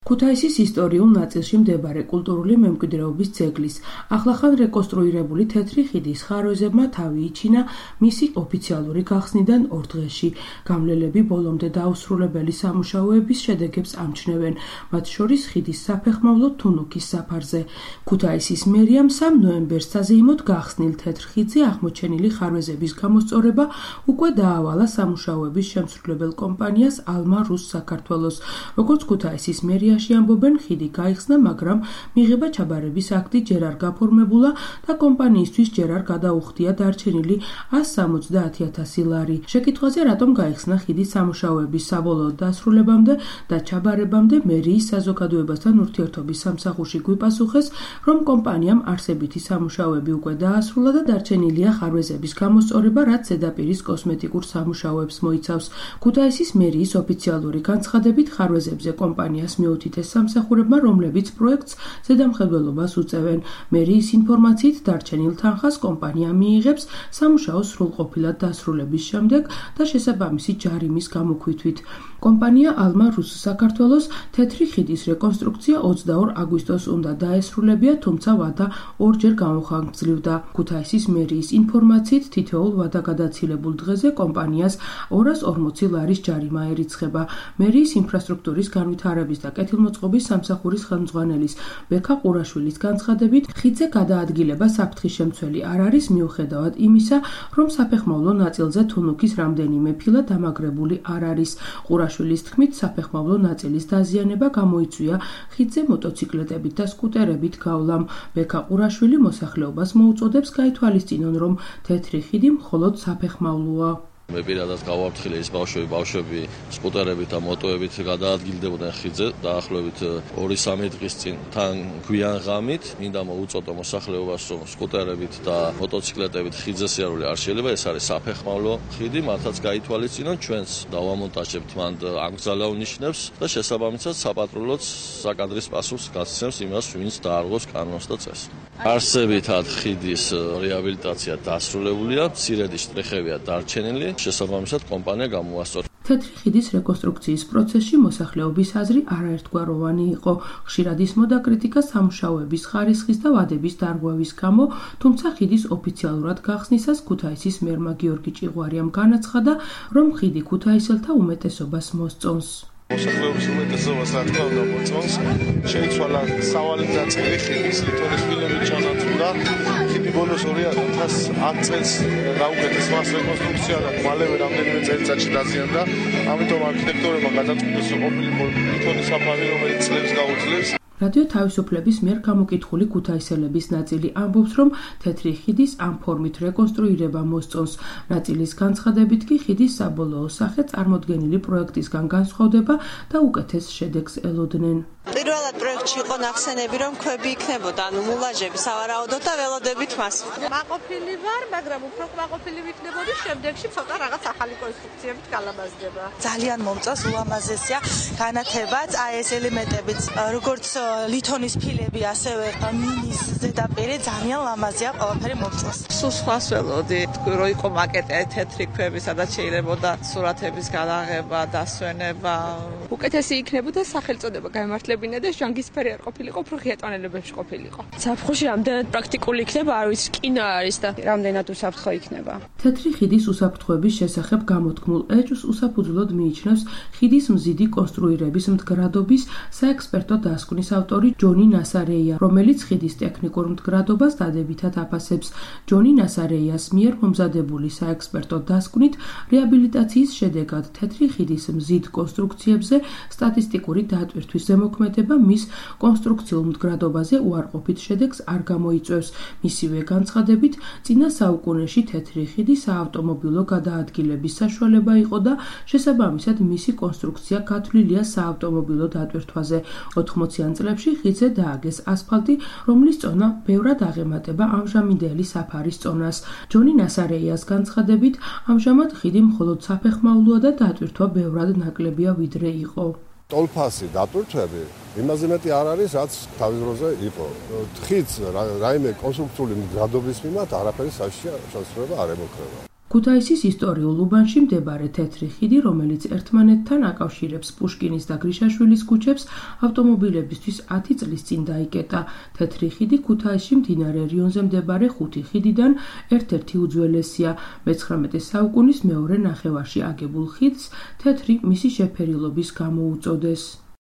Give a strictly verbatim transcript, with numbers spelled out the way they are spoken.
ქუთაისის ისტორიულ ნაწილში მდებარე კულტურული მემკვიდრეობის ძეგლის ახლახან რეკონსტრუირებული თეთრი ხიდის ხარვეზებმა თავი იჩინა მისი ოფიციალური გახსნიდან ორ დღეში. გამლელები ბოლომდე დაუსრულებელი სამუშაოების შედეგებს ამჩნევენ, მათ შორის ხიდის საფეხმავლო თუნუქის საფარზე. ქუთაისის მერიამ სამ ნოემბერს საზეიმოდ გახსნილ თეთრ ხიდზე აღმოჩენილი ხარვეზების გამოსწორება უკვე დაავალა სამუშაოების შემსრულებელ კომპანიას ალმა რუს საქართველოს, როგორც ქუთაისის მერია ამბობენ, ხიდი გაიხსნა, მაგრამ მიღება ჩაბარების აქტი ჯერ არ გაფორმებულა და კომპანიისთვის ჯერ არ გადაუხდია დარჩენილი ას სამოცდაათი ათასი ლარი. შეკითხვაზე, რატომ გაიხსნა ხიდის სამუშაოების საბოლოო დასრულებამდე და ჩაბარებამდე, მერიის საზოგადოებასთან ურთიერთობის სამსახურში გვიპასუხეს, რომ კომპანიამ არსებითი სამუშაოები უკვე დაასრულა და დარჩენილია ხარვეზების გამოსწორება, რაც ზედაპირის კოსმეტიკურ სამუშაოებს მოიცავს. ქუთაისის მერიის ოფიციალური განცხადებით, ხარვეზებზე კომპანიას მიუთითებს ეს სამსახურებმა, რომლებიც პროექტს ზედამხედველობას უწევენ. მერიის ინფორმაციით, დარჩენილ თანხას კომპანია მიიღებს სამუშაოს სრულყოფილად დასრულების შემდეგ და შესაბამისი ჯარიმის გამოქვითვით. კომპანია ალმა რუს საქართველოს თეთრი ხიდის რეკონსტრუქცია ოცდაორ აგვისტოს უნდა დაესრულებია, თუმცა ვადა ორჯერ გამოხანგრძლივდა. ქუთაისის მერიის ინფორმაციით, თითოეულ ვადაგადაცილებულ დღეზე კომპანიას ორას ორმოცი ლარის ჯარიმა ერიცხება. მერიის ინფრასტრუქტურის განვითარების და კეთილმოწყობის სამსახურის ხელმძღვანელის ბექა ყურაშვილის განცხადებით, ხიდზე გადაადგილება საფრთხის შემცველი არ არის, მიუხედავად იმისა, რომ საფეხმავლო ნაწილზე თუნუქის რამდენიმე ფილა დამაგრებული არ არის. ყურაშვილის თქმით, საფეხმავლო ნაწილის დაზიანება გამოიწვია ხიდზე მოტოციკლეტებით და სკუტერებით გავლამ. ბექა ყურაშვილი მოსახლეობას მოუწოდებს გაითვალისწინონ, რომ თეთრი ხიდი მხოლოდ საფეხმავლოა. მე პირადად გავაფრთხილე ის ბავშვები, ბავშვები სკუტერებით და მოტოებით გადაადგილდებოდნენ ხიდზე დაახლოებით ორი სამი დღის წინ. თან გვიან ღამით მინდა მოუწოდო მოსახლეობას, რომ სკუტერებით და მოტოციკლეტებით ხიდზე სიარული არ შეიძლება, ეს არის საფეხმავლო ხიდი, მათაც გაითვალისწინონ, ჩვენს დავამონტაჟებთ მან აკრძალა ნიშნებს და შესაბამისად საპატრულოც საკადრის პასუხს გასცემს იმას, ვინც დაარღვევს კანონს და წესს. არსებითად ხიდის რეაბილიტაცია დასრულებულია, მცირედი შტრიხებია დარჩენილი. შესაბამისად კომპანია გამოასწორა. თეთრი ხიდის რეკონსტრუქციის პროცესში მოსახლეობის აზრი არაერთგვაროვანი იყო. ხშირად ისმოდა კრიტიკა სამუშაოების ხარისხის და ვადების დარღვევის გამო, თუმცა ხიდის ოფიციალურად გახსნისას ქუთაისის მერმა გიორგი ჭიღვარიამ განაცხადა, რომ ხიდი ქუთაისელთა უმეტესობას მოსწონს. მოსახლეობის უმეტესობას რა თქმა უნდა მოწონს. შეიცვალა სავალი ნაწილი ხიდის, ლითონის ფილებით ჩანაცვლა. ხიდი ბოლოს ორი ათას ათ წელს გაუკეთეს მას რეკონსტრუქცია და მალევე რამდენიმე წელიწადში დაზიანდა. ამიტომ არქიტექტორებმა გადაწყვიტეს, რომ ყოფილიყო ლითონის საფარი, რომელიც წლებს გაუძლებს. რადიო თავისუფლების მიერ გამოკითხული ქუთაისელების ნაწილი ამბობს, რომ თეთრი ხიდის ამ ფორმით რეკონსტრუირება მოსწონს. ნაწილის განცხადებით კი ხიდის საბოლოო სახე წარმოდგენილი პროექტისგან განსხვავდება და უკეთეს შედეგს ელოდნენ. პირველად პროექტში იყო ნახსენები, რომ ქვები იქნებოდა, ანუ მულაჟები სავარაუდოდ და ველოდებით მას. მაყოფილი ვარ, მაგრამ უფრო მაყოფილი ვიქნებოდი, შემდეგში ცოტა რაღაც ახალი კონსტრუქციებით გალამაზდება. ძალიან მომწონს, ულამაზესია განათებაც, აი ეს ელემენტებიც, როგორც ლითონის ფილები, ასევე მინის ზედაპირი ძალიან ლამაზია, ყველაფერი მომწონს. სულ სხვას ველოდი, რო იყო მაკეტი თეთრი ქვები, სადაც შეიძლებოდა სურათების გადაღება, დასვენება. უკეთესი იქნებოდა სახელწოდება გამართლებინა და ჟანგისფერი არ ყოფილიყო, უფრო ღიატვანელებებში ყოფილიყო. საფრთხეში რამდენად პრაქტიკული იქნება, არ ვიცი, კინო არის და რამდენად უსაფრთხო იქნება. თეთრი ხიდის უსაფრთხოების შესახებ გამოთქმულ ეჭვს უსაფუძვლოდ მიიჩნევს ხიდის მზიდი კონსტრუირების მდგრადობის საექსპერტო დასკვნის ავტორი ჯონი ნასარეია, რომელიც ხიდის ტექნიკურ მდგრადობას დადებითად აფასებს. ჯონი ნასარეიას მიერ მომზადებული საექსპერტო დასკვნით რეაბილიტაციის შედეგად თეთრი ხიდის მზიდ კონსტრუქციებზე სტატისტიკური დატვირთვის ზემოქმედება მის კონსტრუქციულ მდგრადობაზე უარყოფით შედეგს არ გამოიწვევს. მისივე განცხადებით, წინა საუკუნეში თეთრი ხიდი საავტომობილო გადაადგილების საშუალება იყო და შესაბამისად მისი კონსტრუქცია გათვლილია საავტომობილო დატვირთვაზე. ოთხმოციან წლებში ხიდზე დააგეს ასფალტი, რომლის წონა ბევრად აღემატება ამჟამინდელი საფარის წონას. ჯონი ნასარეიას განცხადებით, ამჟამად ხიდი მხოლოდ საფეხმავლოა და დატვირთვა ბევრად ნაკლებია ვიდრე იყო. ტოლფასი დატვირთვები იმაზე მეტი არ არის, რაც თავის დროზე იყო. ხიდს რაიმე კონსტრუქციული მდგრადობის მიმართ არაფერი საშიშია შესრულება არ ემუქრება. ქუთაისის ისტორიულ უბანში მდებარე თეთრი ხიდი, რომელიც ერთმანეთთან აკავშირებს პუშკინის და გრიშაშვილის ქუჩებს, ავტომობილებისთვის ათი წლის წინ დაიკეტა. თეთრი ხიდი ქუთაისში მდინარე რიონზე მდებარე ხუთი ხიდიდან ერთ-ერთი უძველესია. მეცხრამეტე საუკუნის მეორე ნახევარში აგებულ ხიდს თეთრი მისი შეფერილობის გამო უწოდეს.